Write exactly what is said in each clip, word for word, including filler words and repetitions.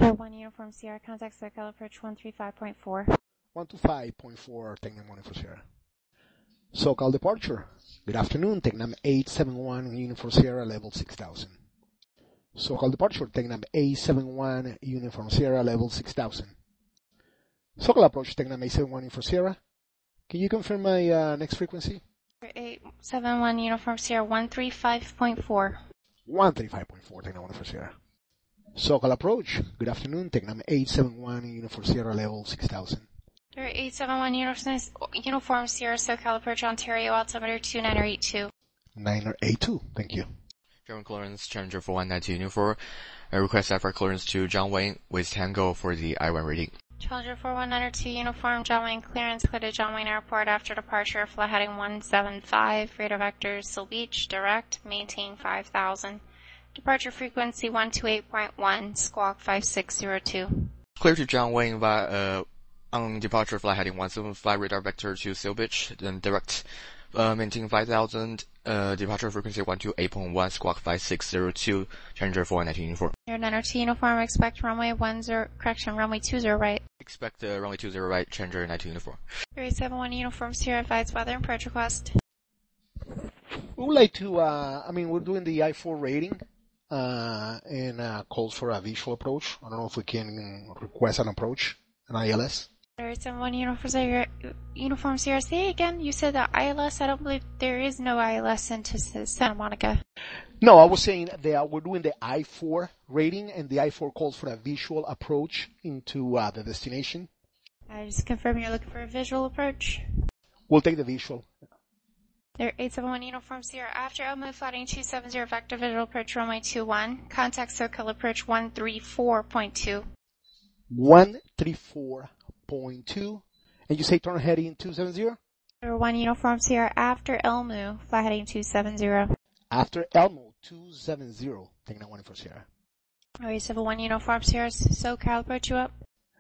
Sierra one Uniform Sierra, contact SoCal approach one three five point four. one two five point four, Technam one for Sierra. SoCal departure. Good afternoon, Technam eight seven one Uniform Sierra, level six thousand. SoCal departure, Technam eight seven one Uniform Sierra, level six thousand. SoCal approach, Technam eight seven one Uniform Sierra. Can you confirm my uh, next frequency? eight seven one Uniform Sierra, one three five point four. one three five point four, Technam one for Sierra. SoCal approach. Good afternoon, Technam eight seven one Uniform Sierra, level six thousand. eight seven one Uniform Sierra, SoCal approach, Ontario, altimeter two nine eight two. nine eight two, thank you. German clearance, Challenger four one nine two Uniform. I request F R clearance to John Wayne with Tango for the I one reading. Challenger four one nine two Uniform, John Wayne clearance, clear to John Wayne Airport after departure, flight heading one seven five, radar vector Seal Beach, direct, maintain five thousand. Departure frequency one two eight point one, squawk five six zero two. Clear to John Wayne via, uh, on departure flight heading one seven five, radar vector to Seal Beach, then direct, uh, maintain five thousand, uh, departure frequency one two eight point one, squawk five six zero two, Challenger four one nine two Uniform. Air nine oh two Uniform, expect runway one zero, correction, runway two zero right. Expect, uh, runway two zero right, Challenger nine two Uniform. eight seven one Uniform Sierra, advise weather and approach request. We would like to, uh, I mean, we're doing the I four rating, uh, and, uh, calls for a visual approach. I don't know if we can request an approach, an I L S. eight seven one Uniform Sierra, Uniform Sierra, say again, you said the I L S, I don't believe there is no I L S into Santa Monica. No, I was saying that we're doing the I four rating, and the I four calls for a visual approach into, uh, the destination. I just confirm you're looking for a visual approach. We'll take the visual. There, eight seven one Uniform Sierra, after Elmo flighting two seven zero, vector visual approach runway two one, contact SoCal approach one three four point two. one three four point two, and you say turn heading two seven zero? one Uniform Sierra, after Elmo, flight heading two seven zero. After Elmo, two seven zero, taking that one for Sierra. eight seven one Uniform Sierra, SoCal approach you up.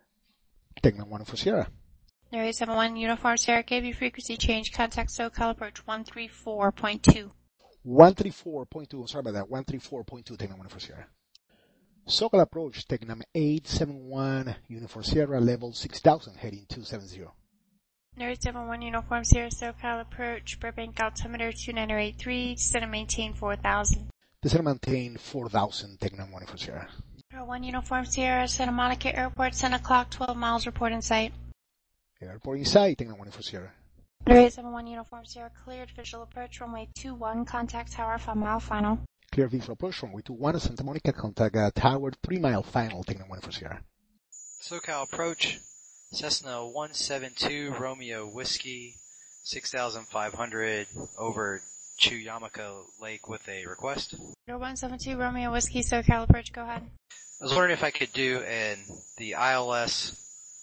Taking that one for Sierra. eight seven one Uniform Sierra, gave you frequency change, contact SoCal approach one three four point two. one three four point two, I'm sorry about that, one three four point two, taking that one for Sierra. SoCal approach, taking them eight seven one Uniform Sierra, level six thousand, heading two seven zero. eight seven one Uniform Sierra, SoCal approach, Burbank altimeter two nine eight three, descend and maintain four thousand. Descend and maintain four thousand, taking them one for Sierra. one Uniform Sierra, Santa Monica Airport, ten o'clock, twelve miles, report in sight. Airport in sight, taking that one for Sierra. eight seven one Uniform Sierra, cleared visual approach, runway two one, contact tower, five mile final. Clear visual approach, runway two one, Santa Monica, contact uh, tower, three mile final, taking that one for Sierra. SoCal approach, Cessna one seven two Romeo Whiskey, six thousand five hundred over Chuyamaca Lake with a request. one seven two Romeo Whiskey, SoCal approach, go ahead. I was wondering if I could do an, the I L S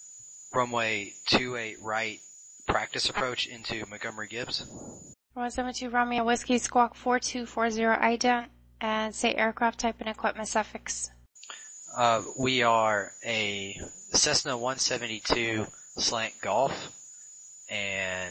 runway two eight right practice approach into Montgomery Gibbs. one seven two Romeo Whiskey, squawk four two four zero ident, and say aircraft type and equipment suffix. Uh, we are a Cessna one seventy-two Slant Golf, and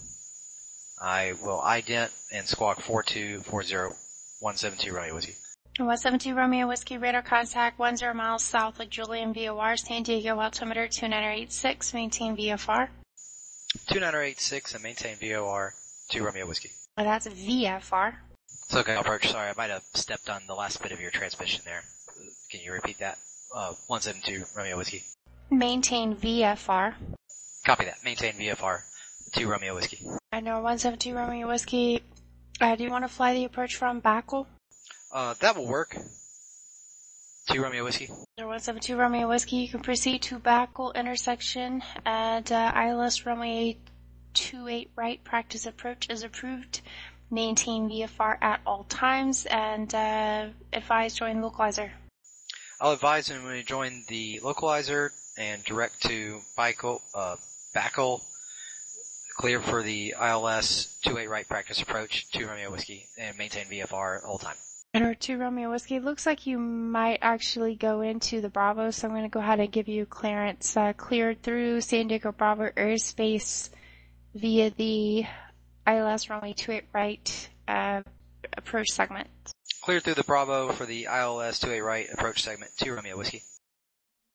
I will ident and squawk four two four zero one seven two Romeo Whiskey. one seven two Romeo Whiskey, radar contact one zero miles south Lake Julian V O R, San Diego altimeter two nine eight six, maintain V F R. two nine eight six and maintain V O R to Romeo Whiskey. Oh, that's V F R. SoCal approach, sorry, I might have stepped on the last bit of your transmission there. Can you repeat that? Uh, one seven two Romeo Whiskey. Maintain V F R. Copy that. Maintain V F R to Romeo Whiskey. I know one seven two Romeo Whiskey. Uh, do you want to fly the approach from Backle? Uh, that will work. To Romeo Whiskey. one seven two Romeo Whiskey, you can proceed to Backle intersection at uh, I L S runway two eight right, practice approach is approved. Maintain V F R at all times, and uh, advise join localizer. I'll advise when we join the localizer and direct to Backle, uh, Backle, clear for the I L S two eight right practice approach to Romeo Whiskey, and maintain V F R all time. And to Romeo Whiskey, it looks like you might actually go into the Bravo, so I'm going to go ahead and give you clearance. Uh, cleared through San Diego Bravo airspace via the I L S runway two eight right uh, approach segment. Cleared through the Bravo for the I L S two eight right approach segment to Romeo Whiskey.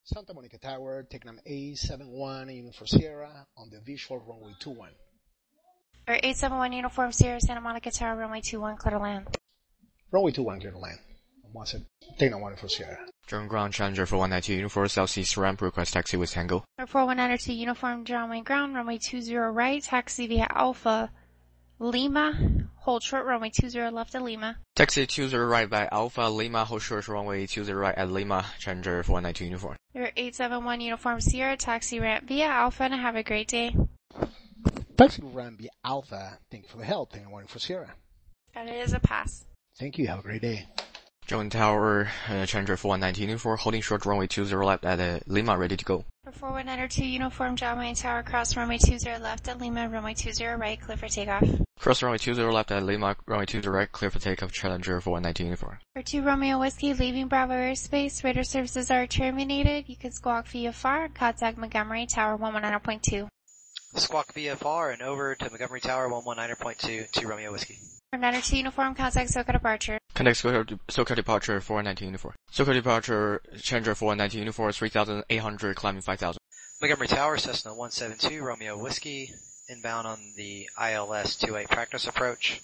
Santa Monica Tower, take number A seven one, Uniform Sierra, on the visual runway two one. Or eight seven one Uniform Sierra, Santa Monica Tower, runway two one, clear to land. Runway two one, clear to land. Once it, take number one for Sierra. German ground Challenger four one nine two Uniform Southeast ramp, request taxi with Tango. Or four one nine two Uniform John ground, runway two zero right, taxi via Alpha Lima, hold short runway two zero left at Lima. Taxi two zero right by Alpha Lima, hold short runway two zero right at Lima, Challenger four one nine two Uniform. Or eight seven one Uniform Sierra, taxi ramp via Alpha, and have a great day. Taxi ramp via Alpha, thank you for the help, take number one for Sierra. And it is a pass. Thank you, have a great day. German Tower, uh, Challenger four one nine two Uniform, holding short runway two zero left at uh, Lima, ready to go. For four one nine two Uniform John Wayne Tower, cross runway two zero left at Lima, runway two zero right, clear for takeoff. Cross runway two zero left at Lima, runway two zero right, clear for takeoff, Challenger four one nine two Uniform. For two Romeo Whiskey, leaving Bravo airspace, radar services are terminated. You can squawk V F R, contact Montgomery Tower one one nine point two. Squawk V F R and over to Montgomery Tower one one nine point two to Romeo Whiskey. From nine two Uniform, contact SoCal departure. Contact SoCal, SoCal departure four one nine two Uniform. SoCal departure, Challenger four one nine two Uniform, three thousand eight hundred, climbing five thousand. Montgomery Tower, Cessna one seven two, Romeo Whiskey, inbound on the I L S two eight practice approach.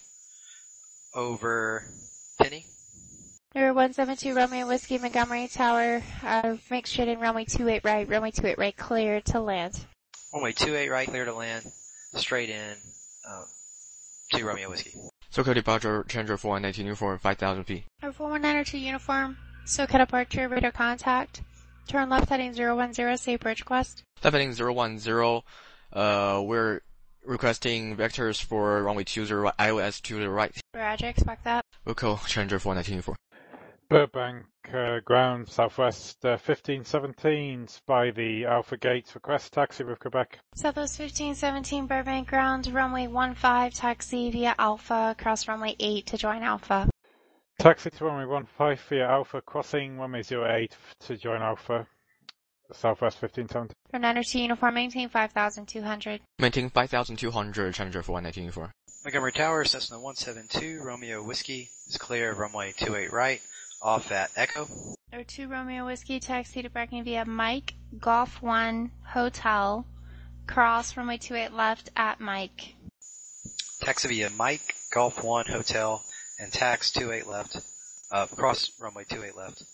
Over Penny. Number one seven two Romeo Whiskey, Montgomery Tower, uh, make straight in runway two eight right, runway two eight right, clear to land. Runway two eight right, clear to land, straight in, uh, to Romeo Whiskey. SoCal departure, Challenger four one nine two Uniform, five thousand feet. Number four one nine two Uniform, SoCal departure, radar contact. Turn left heading zero one zero, say bridge request. Left heading zero one zero, uh, we're requesting vectors for runway two zero right, I O S two zero right. Roger, expect that. We'll call Challenger four one nine two Uniform. Burbank uh, ground southwest uh, fifteen seventeen by the Alpha Gates, request taxi with Quebec. Southwest fifteen seventeen Burbank ground, runway one five, taxi via Alpha, cross runway eight to join Alpha. Taxi to runway one five via Alpha, crossing runway zero eight to join Alpha. Southwest fifteen seventeen. For nine two Uniform, maintain five thousand two hundred. Maintain five thousand two hundred, Challenger four one nine two Uniform. Montgomery Tower, Cessna one seven two, Romeo Whiskey is clear, runway two eight right, off at Echo. Or two Romeo Whiskey, taxi to parking via Mike, Golf one, Hotel, cross runway two eight left at Mike. Taxi via Mike, Golf one, Hotel, and tax two eight left, uh, cross runway two eight left.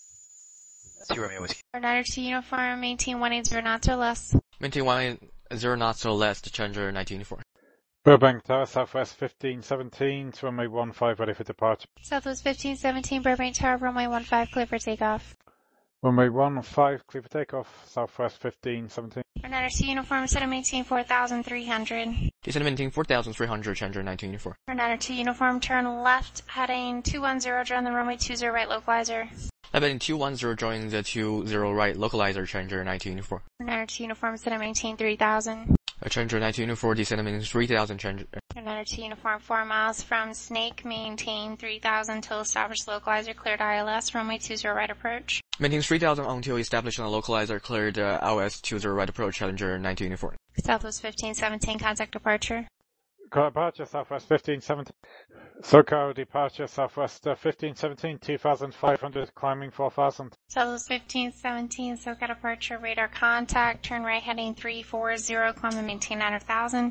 To Romeo Whiskey. For nine two Uniform, maintain one eighty knots or less. Maintain one zero knots or less to Challenger nineteen Uniform. Burbank Tower, southwest fifteen seventeen to runway one five, ready for departure. Southwest fifteen seventeen Burbank Tower, runway one five, clear for takeoff. Runway one five, clear for takeoff, southwest fifteen seventeen. For nine two Uniform, set to maintain four thousand three hundred. Descend maintain four thousand three hundred, Challenger nineteen Uniform. For nine two Uniform, turn left, heading two one zero, join the runway two zero right localizer. Left heading two one zero, join the two zero right localizer, Challenger nineteen Uniform. For nine two Uniform, set to maintain three thousand. Uh, Challenger nineteen Uniform, descend maintain three thousand, Challenger. For nine two Uniform, four miles from Snake, maintain three thousand till established localizer, cleared I L S, runway two zero right approach. Maintain three thousand until established on the localizer, cleared uh, I O S two zero right approach, Challenger nineteen Uniform. Southwest fifteen seventeen, contact departure. Departure, southwest fifteen seventeen. SoCal departure, southwest uh, fifteen seventeen, two thousand five hundred, climbing four thousand. Southwest fifteen seventeen, SoCal departure, radar contact, turn right heading three four zero, climb and maintain nine thousand.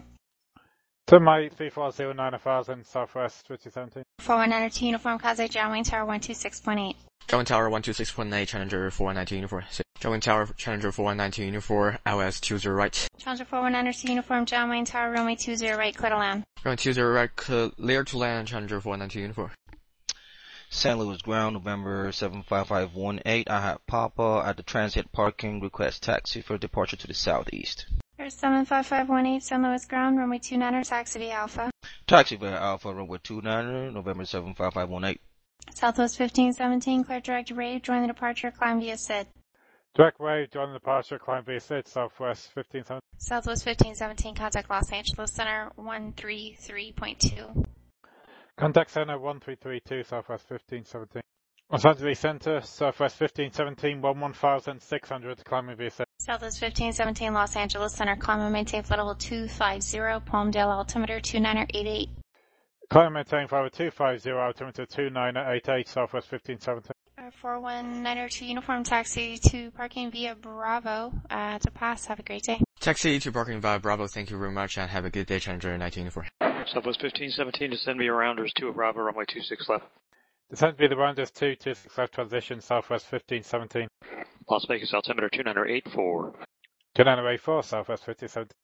To my three four zero nine thousand, southwest fifteen seventeen. four one nine two Uniform, contact John Wayne Tower one two six point eight. John Wayne Tower one two six point eight, Challenger four one nine two Uniform. John Wayne Tower, Challenger four one nine two Uniform, I O S two zero right. Challenger four one nine two Uniform, John Wayne Tower, runway two zero right, clear to land. Runway two zero right, clear to land, Challenger four one nine two Uniform. Saint Louis ground, November seven five five one eight. I have Papa at the transit parking, request taxi for departure to the southeast. There's seven five five one eight, Saint Louis ground, runway two niner, taxi via Alpha. Taxi via Alpha, runway two niner, November seven five five one eight. Southwest fifteen seventeen, clear direct rate, join the departure, climb via S I D. Direct way, join the departure, climb via S I D, southwest fifteen seventeen. Southwest fifteen seventeen, contact Los Angeles Center one three three point two. Contact center one three three two, southwest fifteen seventeen. Los Angeles Center, southwest fifteen seventeen, one one thousand six hundred, climbing via S I D. Southwest fifteen seventeen, Los Angeles Center, climb and maintain flight level two five zero, Palmdale altimeter two niner eight eight. Climb and maintain flight level two five zero, altimeter two niner eight eight, southwest fifteen seventeen. Or Challenger four one nine oh two Uniform Taxi to parking via Bravo uh, to pass. Have a great day. Taxi to parking via Bravo, thank you very much and have a good day, Challenger nineteen Uniform. Southwest fifteen seventeen, descend via Rounders two at Bravo, runway two six left. Descend via the Rounders two, two six left transition, Southwest fifteen seventeen. Las Vegas altimeter two nine eight four. two nine eight four, Southwest fifteen seventeen.